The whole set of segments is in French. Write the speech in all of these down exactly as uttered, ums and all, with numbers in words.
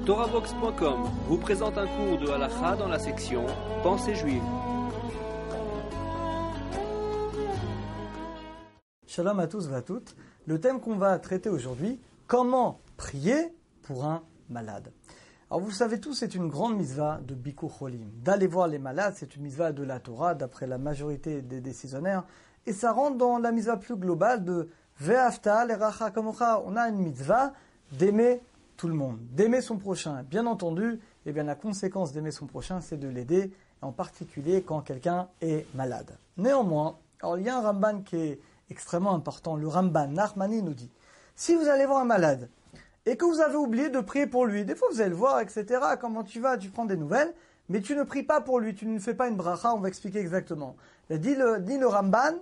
Torahbox point com vous présente un cours de halakha dans la section Pensée juive. Shalom à tous et à toutes. Le thème qu'on va traiter aujourd'hui, comment prier pour un malade. Alors vous le savez tous, c'est une grande mitzvah de Bikur Cholim. D'aller voir les malades, c'est une mitzvah de la Torah, d'après la majorité des décisionnaires. Et ça rentre dans la mitzvah plus globale de Ve'afta l'eracha kamocha. On a une mitzvah d'aimer tout le monde, d'aimer son prochain. Bien entendu, eh bien, la conséquence d'aimer son prochain, c'est de l'aider, en particulier quand quelqu'un est malade. Néanmoins, alors, il y a un Ramban qui est extrêmement important. Le Ramban Nachmani nous dit, si vous allez voir un malade, et que vous avez oublié de prier pour lui, des fois vous allez le voir, et cetera, comment tu vas, tu prends des nouvelles, mais tu ne pries pas pour lui, tu ne fais pas une bracha, on va expliquer exactement. Dit le, dit le Ramban,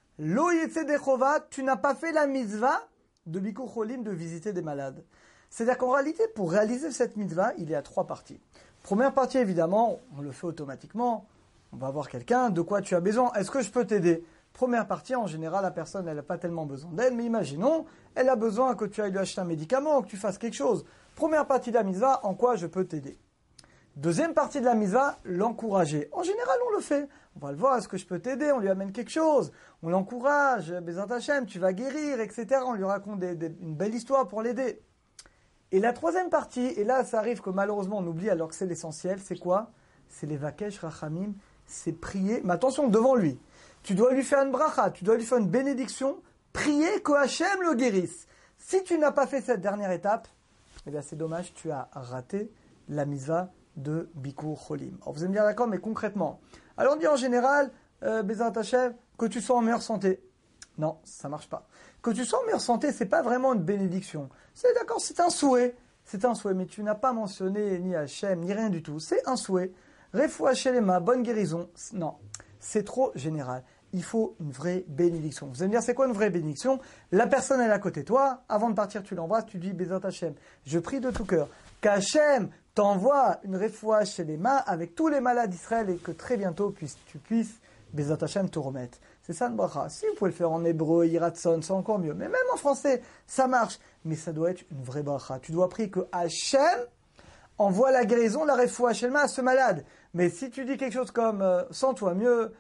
Lo yetse dechova, tu n'as pas fait la mitzvah de Bikur Cholim de visiter des malades. C'est-à-dire qu'en réalité, pour réaliser cette mitzvah, il y a trois parties. Première partie, évidemment, on le fait automatiquement. On va voir quelqu'un, de quoi tu as besoin, est-ce que je peux t'aider? Première partie, en général, la personne, elle n'a pas tellement besoin d'aide, mais imaginons, elle a besoin que tu ailles lui acheter un médicament, que tu fasses quelque chose. Première partie de la mitzvah, en quoi je peux t'aider? Deuxième partie de la mitzvah, l'encourager. En général, on le fait. On va le voir, est-ce que je peux t'aider? On lui amène quelque chose. On l'encourage, Bezat Hashem, tu vas guérir, et cetera. On lui raconte des, des, une belle histoire pour l'aider. Et la troisième partie, et là ça arrive que malheureusement on oublie alors que c'est l'essentiel, c'est quoi? C'est les vakesh rachamim, c'est prier, mais attention, devant lui. Tu dois lui faire une bracha, tu dois lui faire une bénédiction, prier que Hachem le guérisse. Si tu n'as pas fait cette dernière étape, eh bien c'est dommage, tu as raté la mitzvah de Bikur Cholim. Alors vous allez me dire d'accord, mais concrètement, alors on dit en général, euh, Bezat Hashem, que tu sois en meilleure santé. Non, ça marche pas. Que tu sois en meilleure santé, c'est pas vraiment une bénédiction. C'est d'accord, c'est un souhait. C'est un souhait, mais tu n'as pas mentionné ni Hachem, ni rien du tout. C'est un souhait. Refoua shelema, bonne guérison. Non, c'est trop général. Il faut une vraie bénédiction. Vous allez me dire, c'est quoi une vraie bénédiction? La personne, elle est à côté de toi. Avant de partir, tu l'embrasses, tu dis, Bezat Hachem, je prie de tout cœur qu'Hachem t'envoie une refoua shelema avec tous les malades d'Israël et que très bientôt tu puisses, Bezat Hachem, te remettre. C'est ça le bracha. Si vous pouvez le faire en hébreu, Yiratson, c'est encore mieux. Mais même en français, ça marche. Mais ça doit être une vraie bracha. Tu dois prier que Hachem envoie la guérison, la refoua shelema à ce malade. Mais si tu dis quelque chose comme euh, « sens-toi mieux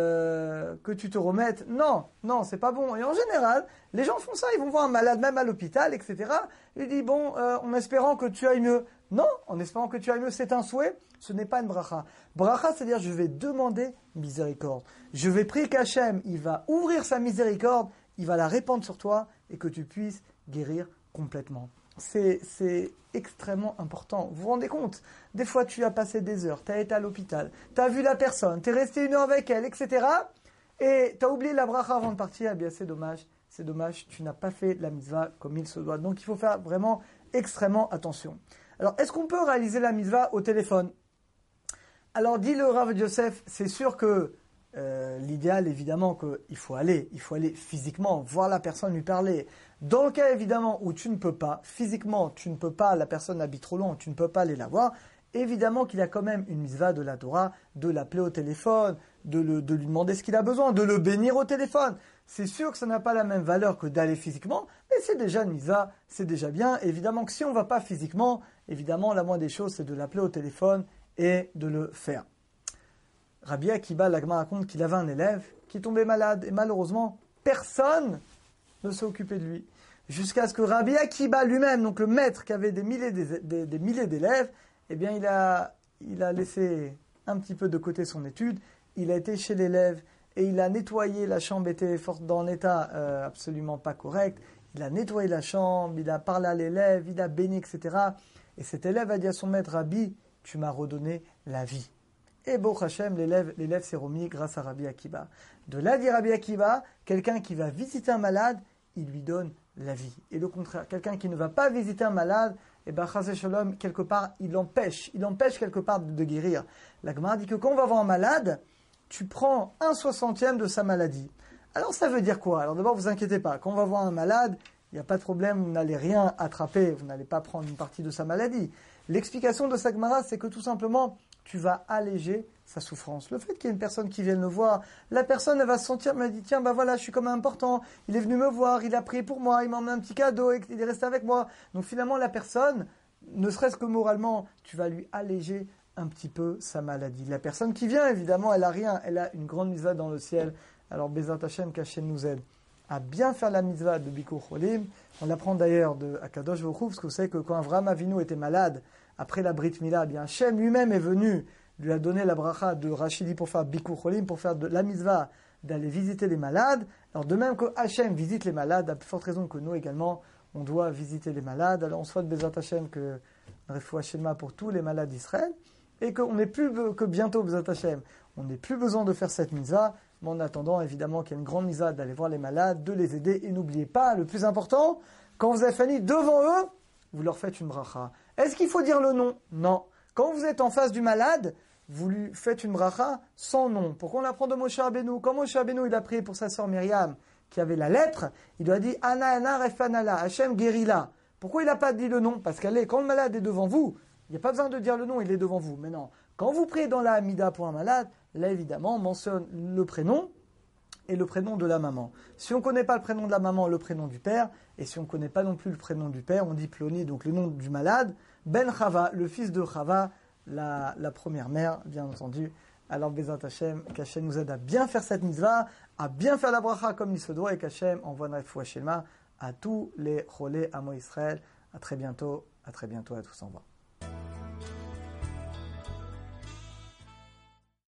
euh, que tu te remettes », non, non, c'est pas bon. Et en général, les gens font ça. Ils vont voir un malade, même à l'hôpital, et cetera. Ils disent « bon, euh, en espérant que tu ailles mieux ». Non, en espérant que tu ailles mieux, c'est un souhait, ce n'est pas une bracha. Bracha, c'est-à-dire je vais demander miséricorde. Je vais prier qu'Hachem, il va ouvrir sa miséricorde, il va la répandre sur toi et que tu puisses guérir complètement. C'est, c'est extrêmement important. Vous vous rendez compte? Des fois, tu as passé des heures, tu as été à l'hôpital, tu as vu la personne, tu es resté une heure avec elle, et cetera. Et tu as oublié la bracha avant de partir, eh bien c'est dommage, c'est dommage, tu n'as pas fait la mitzvah comme il se doit. Donc il faut faire vraiment extrêmement attention. Alors, est-ce qu'on peut réaliser la mitzvah au téléphone? Alors, dit le Rav Yosef, c'est sûr que euh, l'idéal, évidemment, qu'il faut aller, il faut aller physiquement, voir la personne, lui parler. Dans le cas, évidemment, où tu ne peux pas, physiquement, tu ne peux pas, la personne habite trop loin, tu ne peux pas aller la voir, évidemment qu'il y a quand même une mitzvah de la Torah, de l'appeler au téléphone, de, le, de lui demander ce qu'il a besoin, de le bénir au téléphone. C'est sûr que ça n'a pas la même valeur que d'aller physiquement, mais c'est déjà une mitzvah, c'est déjà bien. Évidemment que si on ne va pas physiquement, évidemment, la moindre des choses, c'est de l'appeler au téléphone et de le faire. Rabbi Akiba, l'Agma raconte qu'il avait un élève qui tombait malade, et malheureusement, personne ne s'est occupé de lui. Jusqu'à ce que Rabbi Akiba lui-même, donc le maître qui avait des milliers, des, des, des milliers d'élèves, eh bien, il a, il a laissé un petit peu de côté son étude, il a été chez l'élève, et il a nettoyé, la chambre était dans un état euh, absolument pas correct, il a nettoyé la chambre, il a parlé à l'élève, il a béni, et cetera. Et cet élève a dit à son maître, Rabbi, tu m'as redonné la vie. Et Baruch Hashem, l'élève, l'élève s'est remis grâce à Rabbi Akiba. De là, dit Rabbi Akiba, quelqu'un qui va visiter un malade, il lui donne la vie. Et le contraire, quelqu'un qui ne va pas visiter un malade, et ben, Chasé Shalom, quelque part, il empêche, il empêche quelque part de, de guérir. La Gemara dit que quand on va voir un malade, tu prends un soixantième de sa maladie. Alors ça veut dire quoi? Alors d'abord, vous inquiétez pas, quand on va voir un malade, il n'y a pas de problème, vous n'allez rien attraper, vous n'allez pas prendre une partie de sa maladie. L'explication de sa Gemara, c'est que tout simplement, tu vas alléger sa souffrance. Le fait qu'il y ait une personne qui vienne le voir, la personne elle va se sentir, elle me dit, tiens, bah voilà, je suis quand même important, il est venu me voir, il a prié pour moi, il m'a emmené un petit cadeau, il est resté avec moi. Donc finalement, la personne, ne serait-ce que moralement, tu vas lui alléger un petit peu sa maladie. La personne qui vient, évidemment, elle a rien, elle a une grande mitzvah dans le ciel. Alors, Bezat Hashem, qu'Hashem nous aide à bien faire la mitzvah de Bikur Cholim. On l'apprend d'ailleurs de Akadosh Baruch Hu, parce que vous savez que quand Avraham Avinu était malade, après la Brit Mila, eh bien Hashem lui-même est venu, lui a donné la bracha de Rachidi pour faire Bikur Cholim, pour faire de la mitzvah d'aller visiter les malades. Alors, de même que Hashem visite les malades, à plus forte raison que nous également, on doit visiter les malades. Alors, on souhaite Bezat Hashem que Refoua Shelma pour tous les malades d'Israël, et qu'on n'ait plus que bientôt Bezat Hashem, on n'ait plus besoin de faire cette mitzvah. Mais en attendant, évidemment, qu'il y a une grande mitzvah d'aller voir les malades, de les aider. Et n'oubliez pas, le plus important, quand vous avez fini devant eux, vous leur faites une bracha. Est-ce qu'il faut dire le nom? Non. Quand vous êtes en face du malade, vous lui faites une bracha sans nom. Pourquoi on l'apprend de Moshe Rabbeinu? Quand Moshe Rabbeinu il a prié pour sa sœur Myriam, qui avait la lettre, il lui a dit « Ana ana refanala, Hachem guéris-la ». Pourquoi il n'a pas dit le nom? Parce qu'elle est, quand le malade est devant vous, il n'y a pas besoin de dire le nom, il est devant vous. Mais non, quand vous priez dans la Hamida pour un malade, là évidemment, on mentionne le prénom et le prénom de la maman. Si on ne connaît pas le prénom de la maman, le prénom du père, et si on ne connaît pas non plus le prénom du père, on dit Ploni, donc le nom du malade, Ben Chava, le fils de Chava, la, la première mère, bien entendu. Alors Bezat Hashem, qu'Hashem nous aide à bien faire cette mitzvah, à bien faire la bracha comme il se doit, et qu'Hashem envoie une refoua shelma à tous les cholés Amo Israël. À très bientôt, à très bientôt, à tous, au revoir.